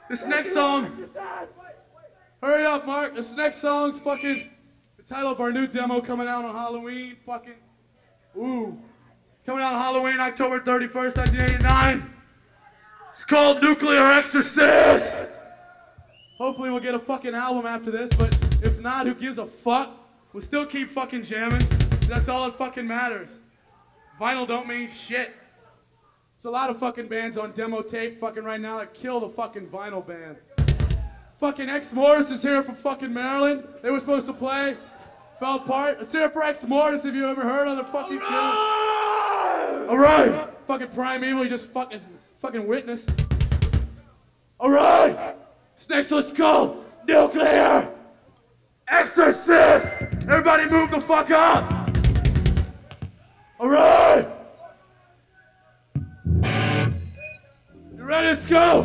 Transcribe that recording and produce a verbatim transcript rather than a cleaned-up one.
This next song. Hurry up, Mark. This next song's fucking the title of our new demo coming out on Halloween. Fucking. Ooh. It's coming out on Halloween, October thirty-first, nineteen eighty-nine. It's called Nuclear Exorcist. Hopefully we'll get a fucking album after this, but if not, who gives a fuck? We'll still keep fucking jamming. That's all that fucking matters. Vinyl don't mean shit. There's a lot of fucking bands on demo tape fucking right now that kill the fucking vinyl bands. Fucking Ex Mortis is here from fucking Maryland. They were supposed to play. Fell apart. It's here for Ex Mortis if you ever heard of the fucking killer. Alright! Fucking Primeval, you just fucking fucking witness. Alright! This next one's called Nuclear Exorcist! Everybody move the fuck up! Alright! You ready? Let's go!